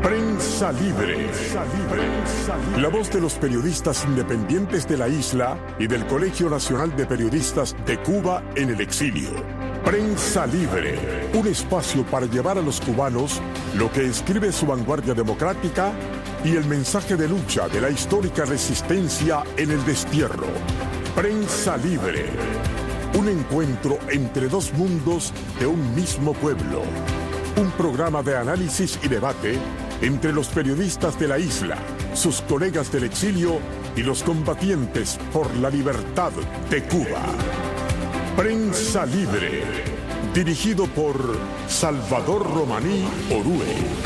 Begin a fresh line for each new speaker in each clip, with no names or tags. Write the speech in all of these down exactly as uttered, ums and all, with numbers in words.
Prensa Libre. Prensa Libre. La voz de los periodistas independientes de la isla y del Colegio Nacional de Periodistas de Cuba en el exilio. Prensa Libre. Un espacio para llevar a los cubanos lo que escribe su vanguardia democrática y el mensaje de lucha de la histórica resistencia en el destierro. Prensa Libre. Un encuentro entre dos mundos de un mismo pueblo. Un programa de análisis y debate entre los periodistas de la isla, sus colegas del exilio y los combatientes por la libertad de Cuba. Prensa Libre, dirigido por Salvador Romaní Orue.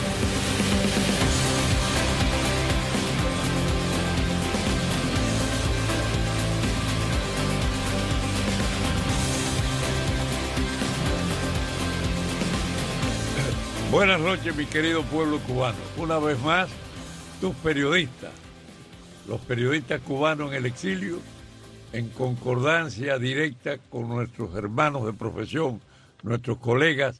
Buenas noches, mi querido pueblo cubano. Una vez más, tus periodistas, los periodistas cubanos en el exilio, en concordancia directa con nuestros hermanos de profesión, nuestros colegas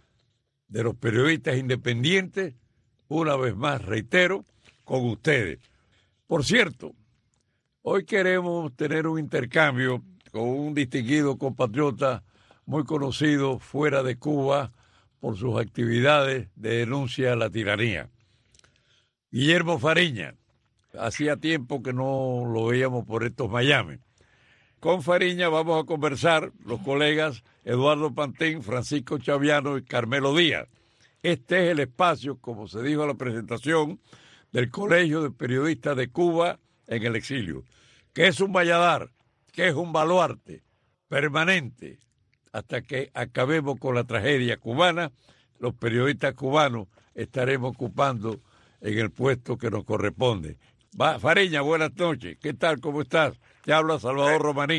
de los periodistas independientes, una vez más, reitero, con ustedes. Por cierto, hoy queremos tener un intercambio con un distinguido compatriota muy conocido fuera de Cuba, por sus actividades de denuncia a la tiranía. Guillermo Fariña, hacía tiempo que no lo veíamos por estos Miami. Con Fariña vamos a conversar los colegas Eduardo Pantín, Francisco Chaviano y Carmelo Díaz. Este es el espacio, como se dijo en la presentación, del Colegio de Periodistas de Cuba en el exilio, que es un valladar, que es un baluarte permanente. Hasta que acabemos con la tragedia cubana, los periodistas cubanos estaremos ocupando en el puesto que nos corresponde. Va, Fariña, buenas noches. ¿Qué tal? ¿Cómo estás? Te habla Salvador Romaní.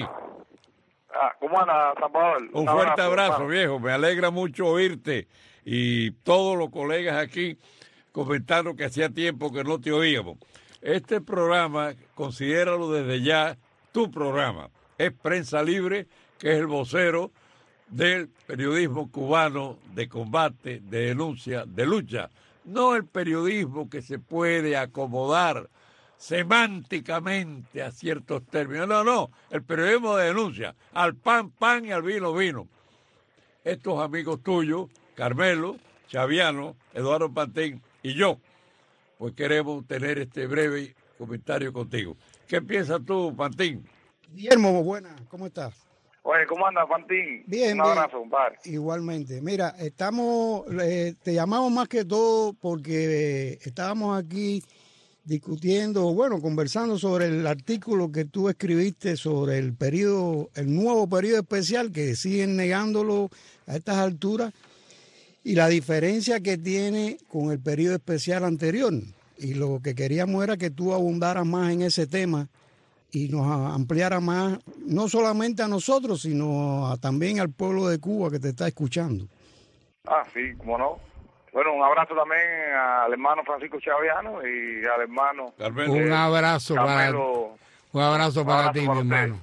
Ah, ¿cómo anda, Salvador?
Un, Un fuerte abrazo, abrazo viejo. Me alegra mucho oírte y todos los colegas aquí comentando que hacía tiempo que no te oíamos. Este programa, considéralo desde ya tu programa. Es Prensa Libre, que es el vocero del periodismo cubano de combate, de denuncia, de lucha. No el periodismo que se puede acomodar semánticamente a ciertos términos. No, no, el periodismo de denuncia, al pan, pan y al vino, vino. Estos amigos tuyos, Carmelo, Chaviano, Eduardo Pantín y yo, pues queremos tener este breve comentario contigo. ¿Qué piensas tú, Pantín?
Guillermo, buenas, ¿cómo estás?
Oye, ¿cómo andas, Pantín?
Bien,
Un abrazo, compadre.
Igualmente. Mira, estamos, eh, te llamamos más que todo porque eh, estábamos aquí discutiendo, bueno, conversando sobre el artículo que tú escribiste sobre el periodo, el nuevo periodo especial, que siguen negándolo a estas alturas, y la diferencia que tiene con el periodo especial anterior. Y lo que queríamos era que tú abundaras más en ese tema y nos ampliara más, no solamente a nosotros, sino a, también al pueblo de Cuba que te está escuchando.
Ah, sí, cómo no. Bueno, un abrazo también al hermano Francisco Chaviano y al hermano
Carmelo. Un abrazo
Carmelo,
para, un abrazo para ti, mi hermano.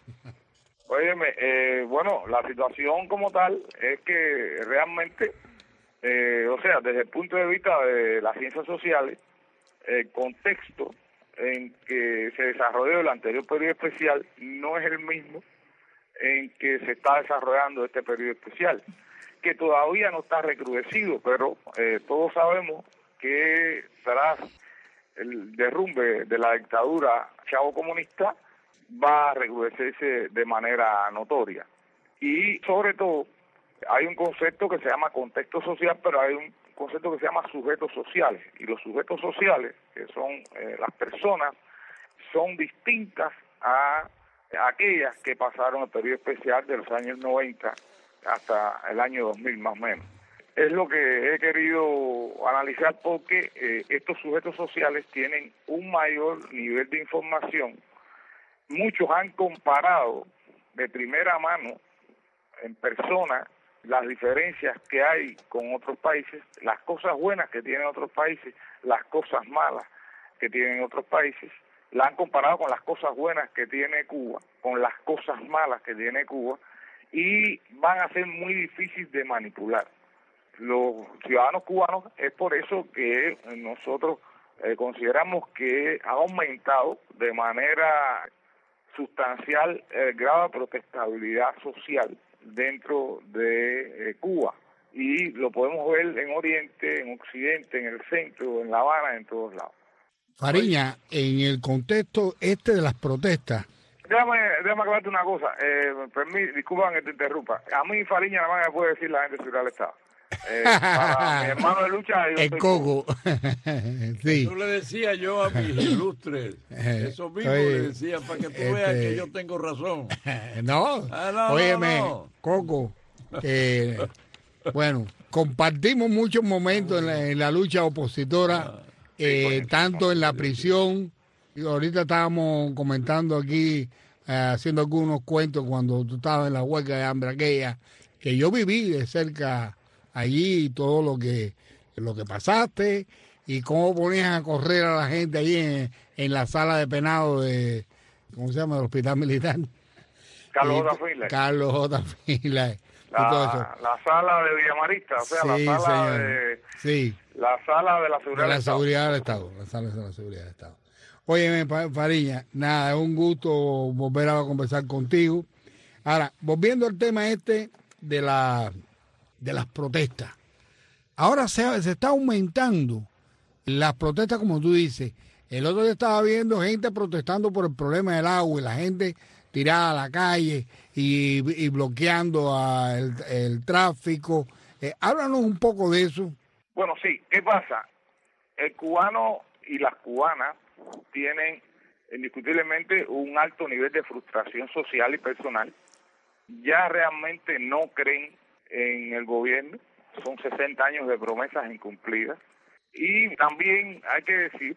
Óyeme, eh, bueno, la situación como tal es que realmente, eh, o sea, desde el punto de vista de las ciencias sociales, el contexto en que se desarrolló el anterior periodo especial no es el mismo en que se está desarrollando este periodo especial, que todavía no está recrudecido, pero eh, todos sabemos que tras el derrumbe de la dictadura chavo comunista va a recrudecerse de manera notoria. Y sobre todo hay un concepto que se llama contexto social, pero hay un concepto que se llama sujetos sociales, y los sujetos sociales, que son eh, las personas, son distintas a, a aquellas que pasaron el periodo especial de los años noventa hasta el año dos mil más o menos. Es lo que he querido analizar porque eh, estos sujetos sociales tienen un mayor nivel de información. Muchos han comparado de primera mano, en persona, las diferencias que hay con otros países, las cosas buenas que tienen otros países, las cosas malas que tienen otros países, la han comparado con las cosas buenas que tiene Cuba, con las cosas malas que tiene Cuba, y van a ser muy difíciles de manipular. los ciudadanos cubanos. Es por eso que nosotros eh, consideramos que ha aumentado de manera sustancial el grado de protestabilidad social dentro de eh, Cuba, y lo podemos ver en Oriente, en Occidente, en el centro, en La Habana, en todos lados.
Fariña, en el contexto este de las protestas.
Déjame, déjame aclararte una cosa, eh, permí, disculpa que te interrumpa. A mí Fariña nada más me puede decir la gente de Ciudad del Estado. Eh, para mi hermano de lucha, yo
el
soy
coco. Sí.
Yo le decía yo a mis ilustres, eso mismo
Oye,
le decía, para que tú
este...
veas que yo tengo razón.
No,
ah, no
óyeme,
no, no.
Coco, eh, bueno, compartimos muchos momentos en la, en la lucha opositora, eh, tanto en la prisión, y ahorita estábamos comentando aquí, eh, haciendo algunos cuentos cuando tú estabas en la huelga de hambre aquella, que yo viví de cerca allí, todo lo que lo que pasaste y cómo ponías a correr a la gente allí en, en la sala de penado de, ¿cómo se llama?, del Hospital Militar.
Carlos
Y,
J. Finlay.
Carlos J. Finlay.
La, la sala de Villamarista, o sea,
Sí,
la sala
señor.
de
Sí.
la sala de la seguridad
De la
del Estado.
seguridad del Estado. La sala de la seguridad del Estado. Óyeme, Fariña, nada, es un gusto volver a conversar contigo. Ahora, volviendo al tema este de la de las protestas. Ahora se, se está aumentando las protestas, como tú dices. El otro día estaba viendo gente protestando por el problema del agua y la gente tirada a la calle y, y bloqueando a el, el tráfico. Eh, háblanos un poco de eso.
Bueno, sí, ¿qué pasa? El cubano y las cubanas tienen indiscutiblemente un alto nivel de frustración social y personal. Ya realmente no creen en el gobierno, son sesenta años de promesas incumplidas, y también hay que decir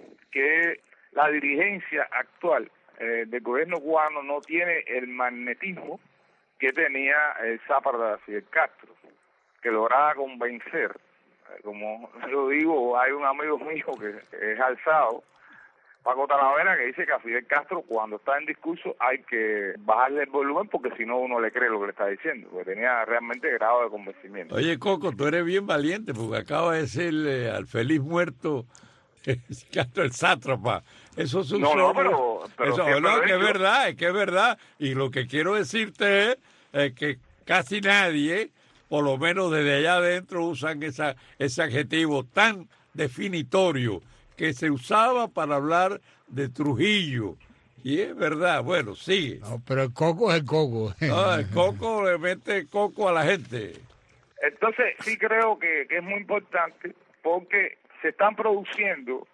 que la dirigencia actual eh, del gobierno cubano no tiene el magnetismo que tenía el Zápara de Fidel Castro, que lograba convencer, eh, como yo digo, hay un amigo mío que, que es alzado, Paco Talavera, que dice que a Fidel Castro cuando está en discurso hay que bajarle el volumen porque si no uno le cree lo que le está diciendo, porque tenía realmente grado de convencimiento.
Oye, Coco, tú eres bien valiente porque acaba de decirle al feliz muerto Castro el sátrapa. Eso es un
No, no,
sobre...
pero, pero
Eso, no, que es
hecho.
verdad, es que es verdad. Y lo que quiero decirte es eh, que casi nadie, por lo menos desde allá adentro, usan esa, ese adjetivo tan definitorio que se usaba para hablar de Trujillo. Y es verdad, bueno, sigue.
No, pero el coco es el coco.
No, el coco le mete coco a la gente.
Entonces sí creo que, que es muy importante porque se están produciendo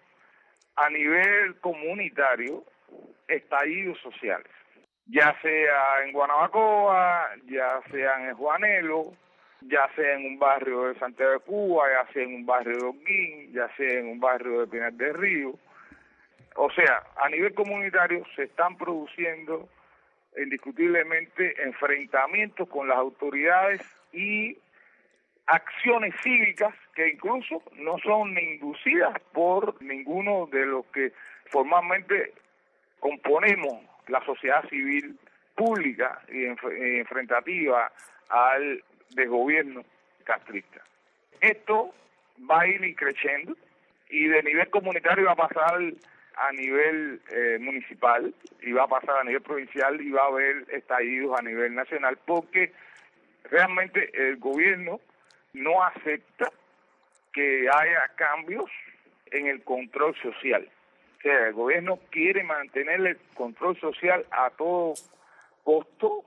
a nivel comunitario estallidos sociales, ya sea en Guanabacoa, ya sea en Juanelo, ya sea en un barrio de Santiago de Cuba, ya sea en un barrio de Holguín, ya sea en un barrio de Pinar del Río. O sea, a nivel comunitario se están produciendo indiscutiblemente enfrentamientos con las autoridades y acciones cívicas que incluso no son inducidas por ninguno de los que formalmente componemos la sociedad civil pública y enfrentativa al desgobierno castrista. Esto va a ir creciendo y de nivel comunitario va a pasar a nivel eh, municipal y va a pasar a nivel provincial y va a haber estallidos a nivel nacional porque realmente el gobierno no acepta que haya cambios en el control social. O sea, el gobierno quiere mantener el control social a todo costo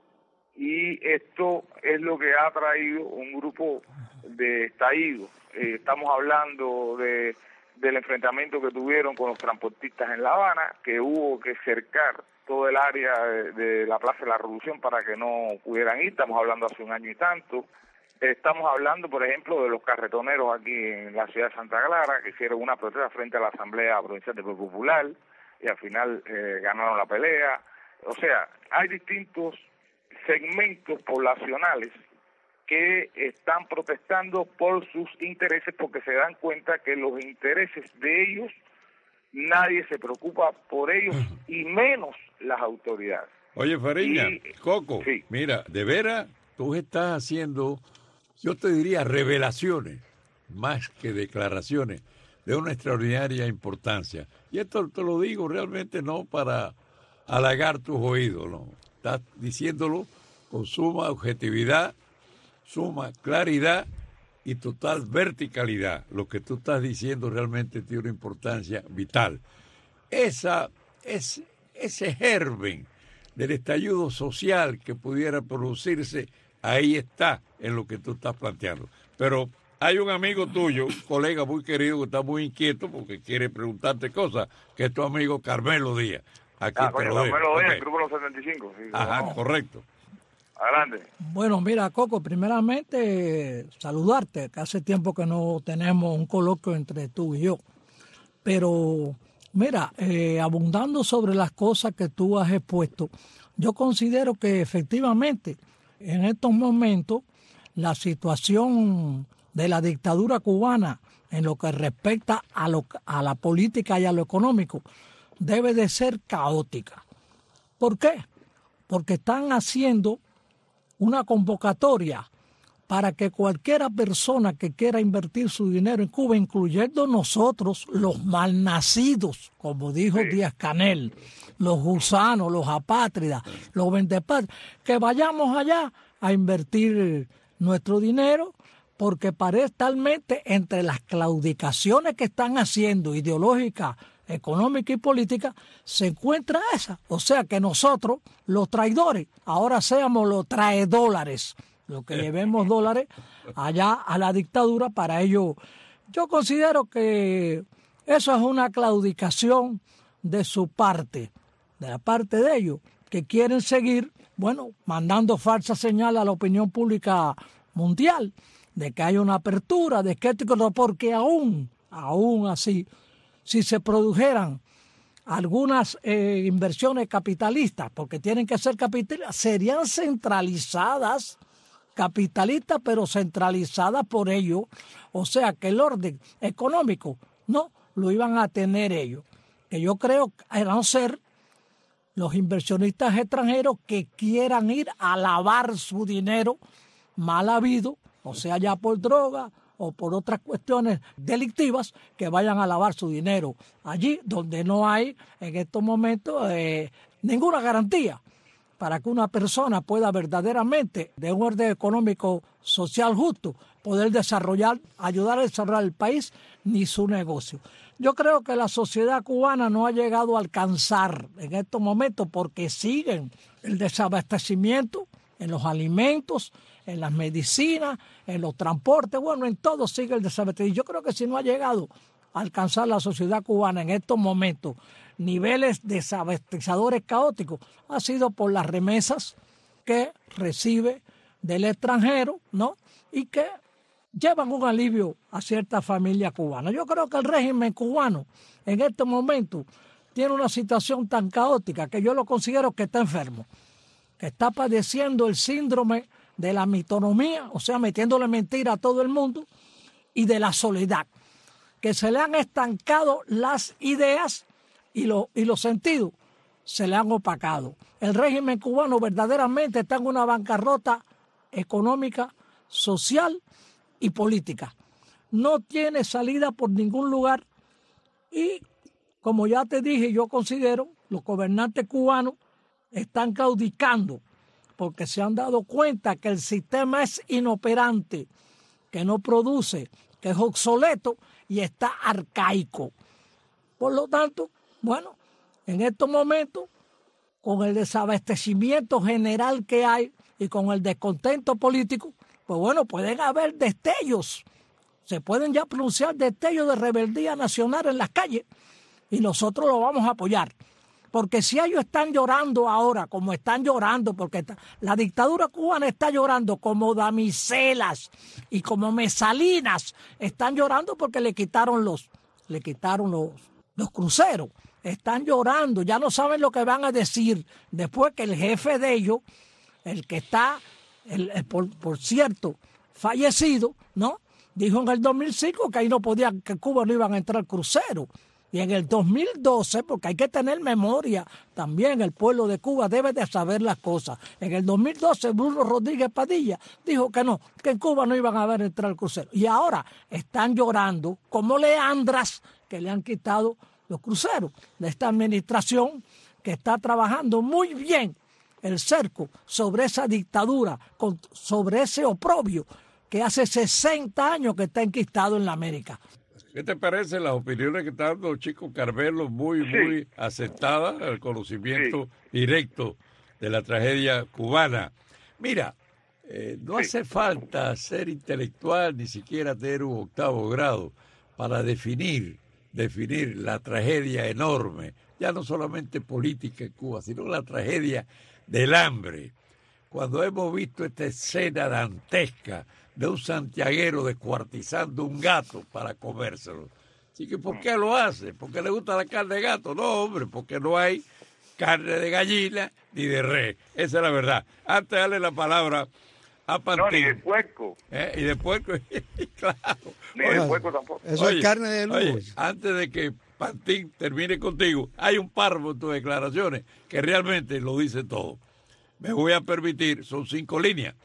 y esto es lo que ha traído un grupo de estallidos. Eh, estamos hablando de del enfrentamiento que tuvieron con los transportistas en La Habana, que hubo que cercar todo el área de, de la Plaza de la Revolución para que no pudieran ir. Estamos hablando hace un año y tanto. Estamos hablando, por ejemplo, de los carretoneros aquí en la ciudad de Santa Clara, que hicieron una protesta frente a la Asamblea Provincial del Pueblo Popular y al final eh, ganaron la pelea. O sea, hay distintos segmentos poblacionales que están protestando por sus intereses porque se dan cuenta que los intereses de ellos, nadie se preocupa por ellos y menos las autoridades.
Oye, Fariña,
y,
Coco,
sí.
mira, de veras, tú estás haciendo yo te diría revelaciones, más que declaraciones, de una extraordinaria importancia. Y esto te lo digo realmente no para halagar tus oídos, ¿no? Estás diciéndolo con suma objetividad, suma claridad y total verticalidad. Lo que tú estás diciendo realmente tiene una importancia vital. Esa, es, ese germen del estallido social que pudiera producirse, ahí está en lo que tú estás planteando. Pero hay un amigo tuyo, un colega muy querido que está muy inquieto porque quiere preguntarte cosas, que es tu amigo Carmelo Díaz. Aquí
Ah,
te
coño,
lo dejo.
Carmelo Díaz,
Okay.
el grupo de los setenta y cinco. Sí,
Ajá,
no.
correcto.
Adelante.
Bueno, mira, Coco, primeramente saludarte, que hace tiempo que no tenemos un coloquio entre tú y yo. Pero, mira, eh, abundando sobre las cosas que tú has expuesto, yo considero que efectivamente en estos momentos la situación de la dictadura cubana en lo que respecta a, lo, a la política y a lo económico debe de ser caótica. ¿Por qué? Porque están haciendo una convocatoria para que cualquiera persona que quiera invertir su dinero en Cuba, incluyendo nosotros, los malnacidos, como dijo sí. Díaz Canel, los gusanos, los apátridas, los vendepatrias, que vayamos allá a invertir nuestro dinero, porque parece talmente entre las claudicaciones que están haciendo ideológicas, económica y política, se encuentra esa. O sea que nosotros, los traidores, ahora seamos los traedólares, los que llevemos dólares allá a la dictadura para ello. Yo considero que eso es una claudicación de su parte, de la parte de ellos, que quieren seguir, bueno, mandando falsas señales a la opinión pública mundial, de que hay una apertura, de que esto, porque aún, aún así, si se produjeran algunas eh, inversiones capitalistas, porque tienen que ser capitalistas, serían centralizadas, capitalistas, pero centralizadas por ellos. O sea, que el orden económico no lo iban a tener ellos. Que yo creo que a no ser los inversionistas extranjeros que quieran ir a lavar su dinero mal habido, o sea, ya por droga, o por otras cuestiones delictivas, que vayan a lavar su dinero allí donde no hay en estos momentos eh, ninguna garantía para que una persona pueda verdaderamente, de un orden económico social justo, poder desarrollar, ayudar a desarrollar el país ni su negocio. Yo creo que la sociedad cubana no ha llegado a alcanzar en estos momentos porque siguen el desabastecimiento en los alimentos, en las medicinas, en los transportes, bueno, en todo sigue el desabastecimiento. Yo creo que si no ha llegado a alcanzar la sociedad cubana en estos momentos niveles desabastecedores caóticos, ha sido por las remesas que recibe del extranjero, ¿no? Y que llevan un alivio a ciertas familias cubanas. Yo creo que el régimen cubano en este momento tiene una situación tan caótica que yo lo considero que está enfermo, que está padeciendo el síndrome de la mitonomía, o sea, metiéndole mentira a todo el mundo, y de la soledad, que se le han estancado las ideas y, lo, y los sentidos, se le han opacado. El régimen cubano verdaderamente está en una bancarrota económica, social y política. No tiene salida por ningún lugar y, como ya te dije, yo considero los gobernantes cubanos están claudicando porque se han dado cuenta que el sistema es inoperante, que no produce, que es obsoleto y está arcaico. Por lo tanto, bueno, en estos momentos, con el desabastecimiento general que hay y con el descontento político, pues bueno, pueden haber destellos, se pueden ya pronunciar destellos de rebeldía nacional en las calles y nosotros lo vamos a apoyar. Porque si ellos están llorando ahora, como están llorando, porque está, la dictadura cubana está llorando como damiselas y como mesalinas, están llorando porque le quitaron los, le quitaron los, los cruceros, están llorando, ya no saben lo que van a decir después que el jefe de ellos, el que está, el, el, por, por cierto, fallecido, ¿no? Dijo en el dos mil cinco que ahí no podían, que Cuba no iban a entrar cruceros. Y en el dos mil doce, porque hay que tener memoria, también el pueblo de Cuba debe de saber las cosas. En el dos mil doce, Bruno Rodríguez Padilla dijo que no, que en Cuba no iban a ver entrar el crucero. Y ahora están llorando como leandras que le han quitado los cruceros de esta administración que está trabajando muy bien el cerco sobre esa dictadura, sobre ese oprobio que hace sesenta años que está enquistado en la América.
¿Qué te parecen las opiniones que está dando Chico Carmelo? Muy, sí. muy aceptadas, el conocimiento sí. directo de la tragedia cubana. Mira, eh, no sí. hace falta ser intelectual, ni siquiera tener un octavo grado, para definir, definir la tragedia enorme, ya no solamente política en Cuba, sino la tragedia del hambre. Cuando hemos visto esta escena dantesca de un santiaguero descuartizando un gato para comérselo. Así que, ¿por qué lo hace? ¿Porque le gusta la carne de gato? No, hombre, porque no hay carne de gallina ni de res. Esa es la verdad. Antes de darle la palabra a Pantín.
No, ni de puerco.
¿Eh? Y de puerco, claro.
Ni de puerco tampoco.
Eso oye, es carne de luz.
Oye, antes de que Pantín termine contigo, hay un párrafo en tus declaraciones que realmente lo dice todo. Me voy a permitir, son cinco líneas.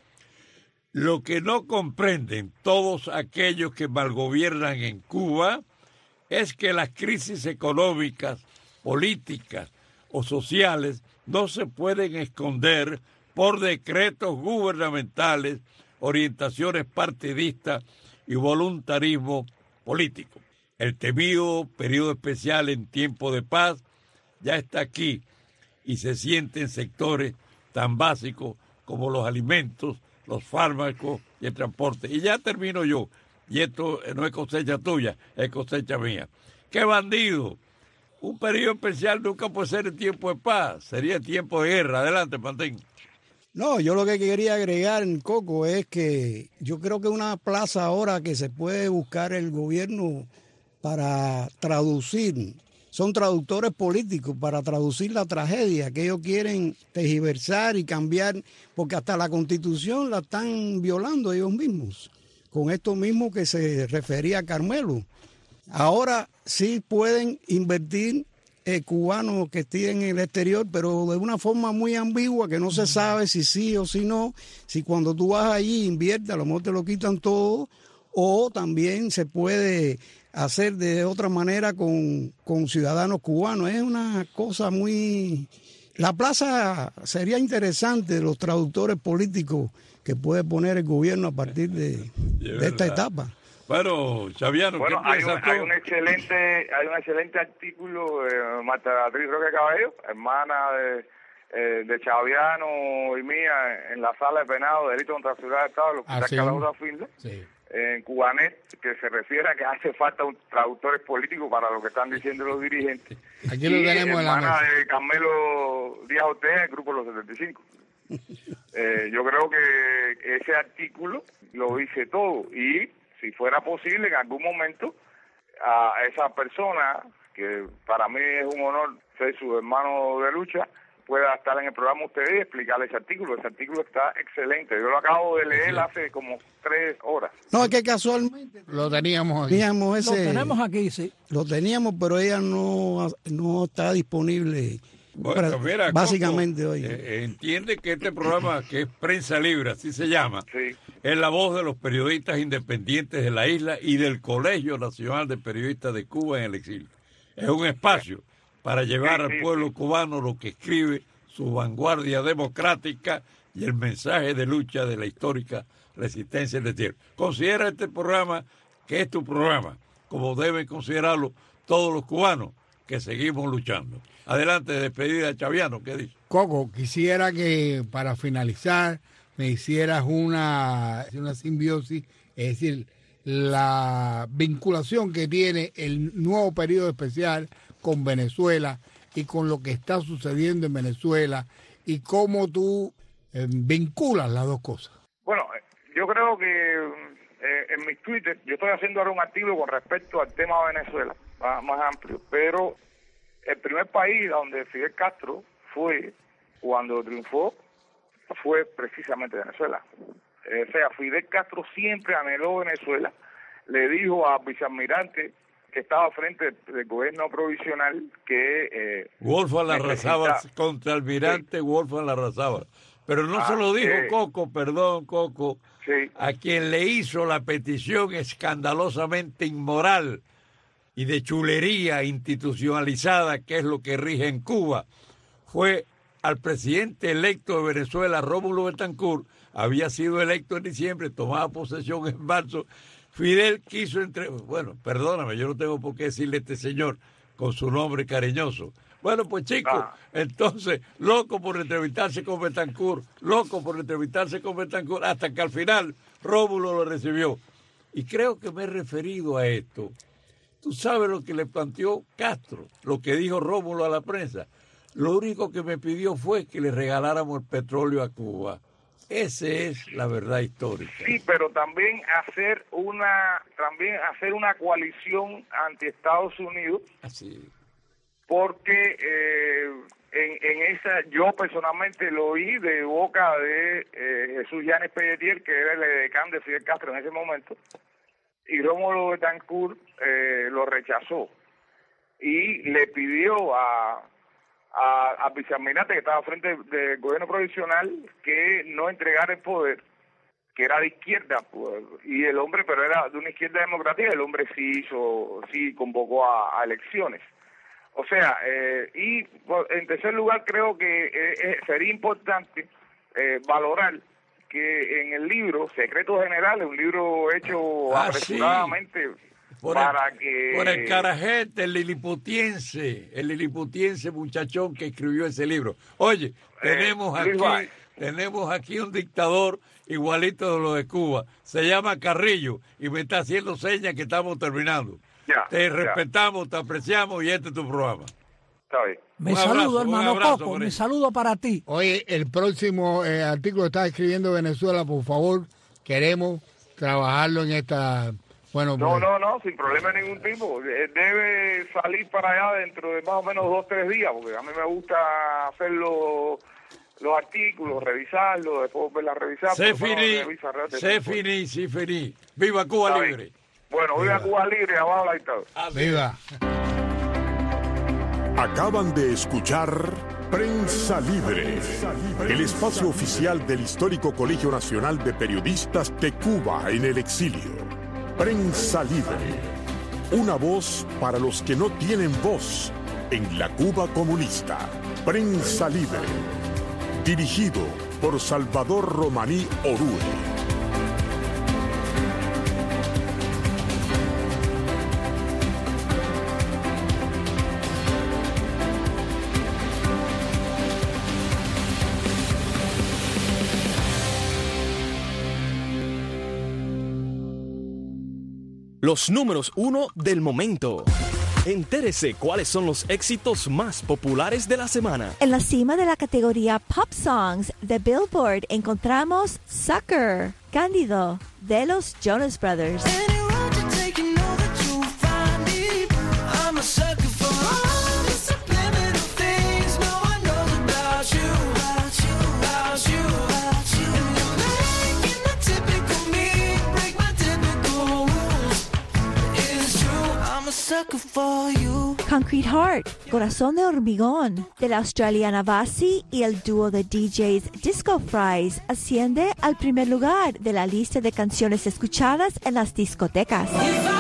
Lo que no comprenden todos aquellos que malgobiernan en Cuba es que las crisis económicas, políticas o sociales no se pueden esconder por decretos gubernamentales, orientaciones partidistas y voluntarismo político. El temido periodo especial en tiempo de paz ya está aquí y se siente en sectores tan básicos como los alimentos, los fármacos y el transporte. Y ya termino yo, y esto no es cosecha tuya, es cosecha mía. ¡Qué bandido! Un periodo especial nunca puede ser en tiempo de paz, sería en tiempo de guerra. Adelante, Pantín.
No, yo lo que quería agregar, Coco, es que yo creo que una plaza ahora que se puede buscar el gobierno para traducir, son traductores políticos para traducir la tragedia que ellos quieren tergiversar y cambiar, porque hasta la Constitución la están violando ellos mismos, con esto mismo que se refería a Carmelo. Ahora sí pueden invertir eh, cubanos que estén en el exterior, pero de una forma muy ambigua, que no se sabe si sí o si no, si cuando tú vas allí inviertes, a lo mejor te lo quitan todo, o también se puede hacer de otra manera con, con ciudadanos cubanos. Es una cosa muy... La plaza sería interesante, los traductores políticos que puede poner el gobierno a partir de, de esta etapa.
Bueno, Chaviano,
bueno,
¿qué
hay un,
tú?
hay un excelente hay un excelente artículo de Marta Beatriz Roque Cabello, hermana de, eh, de Chaviano y mía, en la sala de penado de delito contra la seguridad del Estado, lo que está Calahorra Finla. Sí. En Cubanet, que se refiere a que hace falta un traductor político para lo que están diciendo los dirigentes.
Aquí lo
y
tenemos en la
hermana
mesa.
de Carmelo Díaz Ortega, el grupo de los setenta y cinco. eh, yo creo que ese artículo lo dice todo, y si fuera posible en algún momento a esa persona, que para mí es un honor ser su hermano de lucha, pueda estar en el programa ustedes y explicarle ese artículo. Ese artículo está excelente. Yo lo acabo de leer sí. hace como tres horas.
No, es que casualmente
lo teníamos aquí.
Teníamos ese,
lo tenemos aquí, sí.
Lo teníamos, pero ella no, no está disponible.
Bueno, mira,
básicamente
Coco,
hoy.
Eh, entiende que este programa, que es Prensa Libre, así se llama,
sí.
es la voz de los periodistas independientes de la isla y del Colegio Nacional de Periodistas de Cuba en el exilio. Es un espacio para llevar al pueblo cubano lo que escribe su vanguardia democrática y el mensaje de lucha de la histórica resistencia del tierra. Considera este programa que es tu programa, como deben considerarlo todos los cubanos que seguimos luchando. Adelante, despedida, Chaviano, ¿qué dice?
Coco, quisiera que para finalizar me hicieras una, una simbiosis, es decir, la vinculación que tiene el nuevo periodo especial con Venezuela y con lo que está sucediendo en Venezuela y cómo tú eh, vinculas las dos cosas.
Bueno, yo creo que eh, en mis Twitter, yo estoy haciendo ahora un artículo con respecto al tema de Venezuela, más, más amplio, pero el primer país donde Fidel Castro fue, cuando triunfó, fue precisamente Venezuela. Eh, o sea, Fidel Castro siempre anheló Venezuela, le dijo al vicealmirante que estaba frente del gobierno provisional, que... Eh,
Wolfgang Larrazábal,
necesita...
contraalmirante sí. Wolfgang Larrazábal. Pero no ah, se lo dijo eh, Coco, perdón, Coco, sí. a quien le hizo la petición escandalosamente inmoral y de chulería institucionalizada, que es lo que rige en Cuba, fue al presidente electo de Venezuela, Rómulo Betancourt. Había sido electo en diciembre, tomaba posesión en marzo. Fidel quiso entre... Bueno, perdóname, yo no tengo por qué decirle a este señor con su nombre cariñoso. Bueno, pues chicos, ah. entonces, loco por entrevistarse con Betancourt, loco por entrevistarse con Betancourt, hasta que al final Rómulo lo recibió. Y creo que me he referido a esto. Tú sabes lo que le planteó Castro, lo que dijo Rómulo a la prensa. Lo único que me pidió fue que le regaláramos el petróleo a Cuba. Esa es la verdad histórica.
Sí, pero también hacer una, también hacer una coalición anti Estados Unidos.
Así.
Porque eh, en, en esa, yo personalmente lo oí de boca de eh, Jesús Llanes Pelletier, que era el decán de Fidel Castro en ese momento, y Rómulo Betancourt eh, lo rechazó y le pidió a, a, a vicealmirante que estaba frente del gobierno provisional que no entregara el poder, que era de izquierda, pues, y el hombre, pero era de una izquierda democrática, el hombre sí hizo, sí convocó a, a elecciones. O sea, eh, y en tercer lugar creo que eh, sería importante eh, valorar que en el libro Secretos Generales, un libro hecho ah, apresuradamente
sí. por
para
el,
que...
Por el carajete, el liliputiense, el liliputiense muchachón que escribió ese libro. Oye, tenemos eh, aquí, tenemos aquí un dictador igualito de lo de Cuba, se llama Carrillo y me está haciendo señas que estamos terminando. Ya, te respetamos, ya. Te apreciamos y este es tu programa.
Está bien.
Me un saludo, abrazo, hermano abrazo, Coco, mi saludo para ti.
Oye, el próximo eh, artículo que está escribiendo Venezuela, por favor, queremos trabajarlo en esta... Bueno,
no,
pues...
no, no, sin problema de ningún tipo. Debe salir para allá dentro de más o menos dos, tres días, porque a mí me gusta hacerlo... los artículos, revisarlos, después volverla a revisar.
Se finí, se finí, sí finí. Viva Cuba
Está
Libre.
Bien. Bueno, viva, viva Cuba Libre, abajo la dictadura.
Viva.
Acaban de escuchar Prensa Libre, el espacio oficial del histórico Colegio Nacional de Periodistas de Cuba en el exilio. Prensa Libre, una voz para los que no tienen voz en la Cuba comunista. Prensa Libre. Dirigido por Salvador Romaní Orue.
Los números uno del momento. Entérese cuáles son los éxitos más populares de la semana.
En la cima de la categoría Pop Songs de Billboard encontramos Sucker, Cándido, de los Jonas Brothers. Concrete Heart, Corazón de Hormigón, de la australiana Vasi y el dúo de D Js Disco Fries asciende al primer lugar de la lista de canciones escuchadas en las discotecas.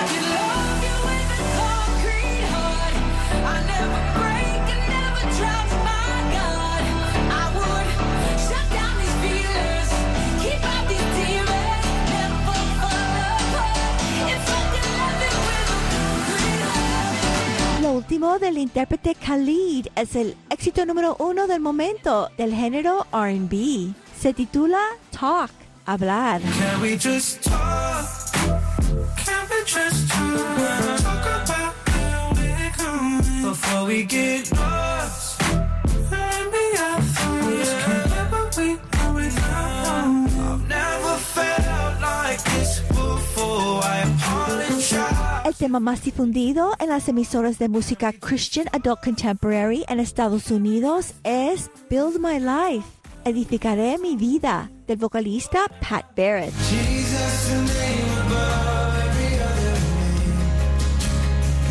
Último del intérprete Khalid es el éxito número uno del momento del género R and B. Se titula Talk, hablar. Can we just talk? Can we just talk? Talk about where we're going before we get lost. And be our thoughts. Can't get what we know without. I've never felt like this before. I apologize. El tema más difundido en las emisoras de música Christian Adult Contemporary en Estados Unidos es Build My Life, Edificaré mi vida, del vocalista Pat Barrett. Jesus, the name above every other name.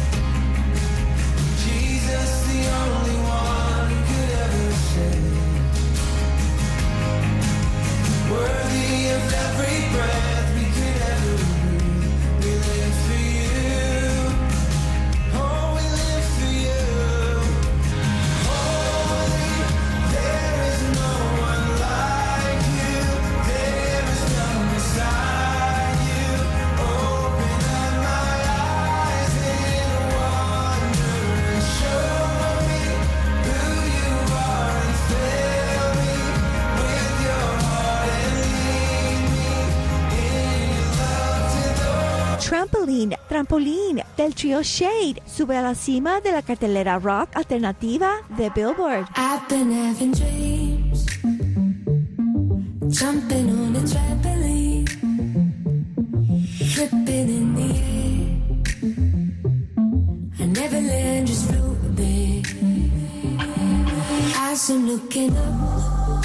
Trampoline, Trampolín del trío Shade sube a la cima de la cartelera rock alternativa de Billboard.
I've been having dreams, jumping on a trampoline, flipping in the air. I never land, just float there. As I'm looking up,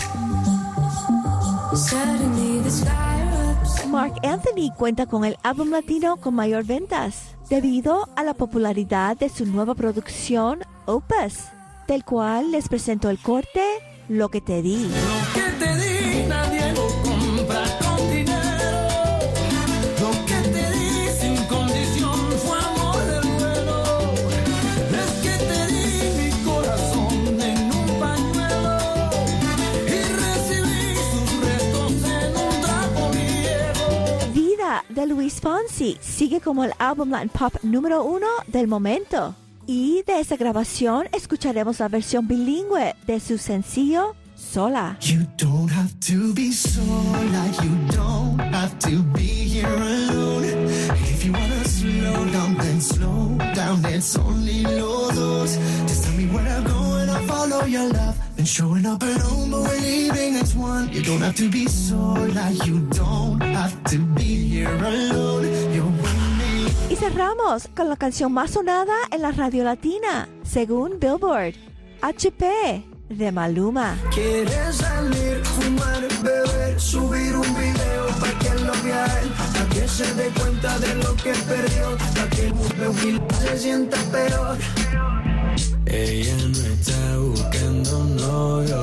suddenly the sky erupts.
Marc Anthony cuenta con el álbum latino con mayor ventas debido a la popularidad de su nueva producción Opus, del cual les presento el corte Lo que te di.
Lo que te di nadie lo compra con dinero. Lo que te di sin condición fue amor del bueno. Es que te di mi corazón en un pañuelo y recibí sus restos en un trapo viejo.
Vida de Luis Fonsi sigue como el álbum Latin Pop número uno del momento. Y de esa grabación escucharemos la versión bilingüe de su sencillo Sola.
You don't have to be sola, you don't have to be here alone. If you wanna slow down, then slow down, it's only los dos. Just tell me where I'm going, I'll follow your love. Been showing up alone, but we're leaving as one. You don't have to be sola, you don't have to be here alone. You're with me.
Y cerramos con la canción más sonada en la radio latina, según Billboard, H P de Maluma.
Quieres salir, fumar, beber, subir un video para que lo vea él, para que se dé cuenta de lo que perdió, para que el mundo se sienta peor. Ella no está buscando novio,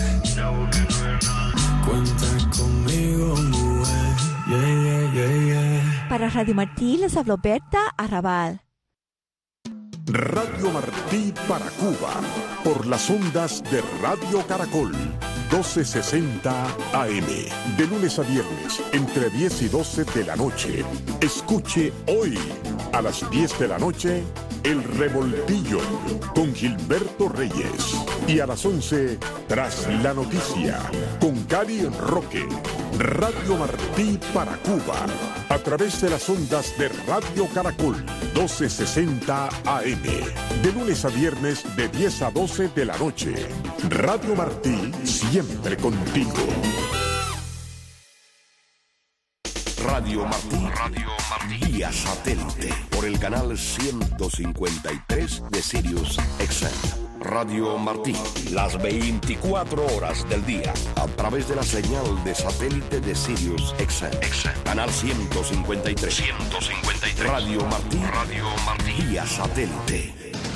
cuenta conmigo, mujer. Yeah, yeah, yeah, yeah.
Para Radio Martí les habló Berta Arrabal.
Radio Martí para Cuba, por las ondas de Radio Caracol, doce sesenta A M, de lunes a viernes, entre diez y doce de la noche. Escuche hoy, a las diez de la noche, El Revoltillo, con Gilberto Reyes. Y a las once, Tras la Noticia, con Cari Roque. Radio Martí para Cuba, a través de las ondas de Radio Caracol, doce sesenta A M, de lunes a viernes de diez a doce de la noche. Radio Martí, siempre contigo.
Radio Martí, Radio Martí, vía satélite, por el canal ciento cincuenta y tres de Sirius X M. Radio Martí, las veinticuatro horas del día, a través de la señal de satélite de Sirius X M. Canal ciento cincuenta y tres. ciento cincuenta y tres. Radio Martí, Radio Martí, vía satélite.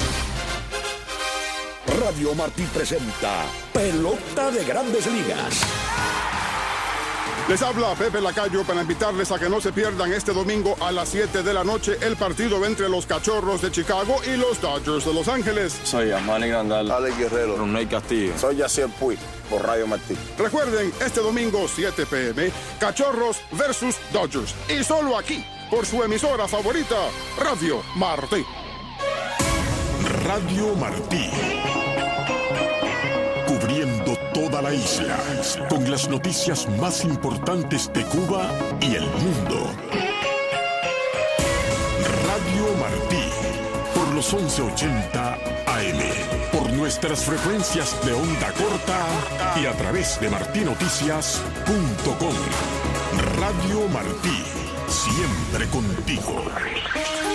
Radio Martí presenta Pelota de Grandes Ligas.
Les habla Pepe Lacayo para invitarles a que no se pierdan este domingo a las siete de la noche el partido entre los Cachorros de Chicago y los Dodgers de Los Ángeles.
Soy Manny Grandal, Alex Guerrero, Ronald Castillo.
Soy Yacier Puig, por Radio Martí.
Recuerden, este domingo siete p m, Cachorros versus Dodgers. Y solo aquí, por su emisora favorita, Radio Martí.
Radio Martí. Cubriendo toda la isla, con las noticias más importantes de Cuba y el mundo. Radio Martí, por los once ochenta A M, por nuestras frecuencias de onda corta y a través de martinoticias punto com. Radio Martí, siempre contigo.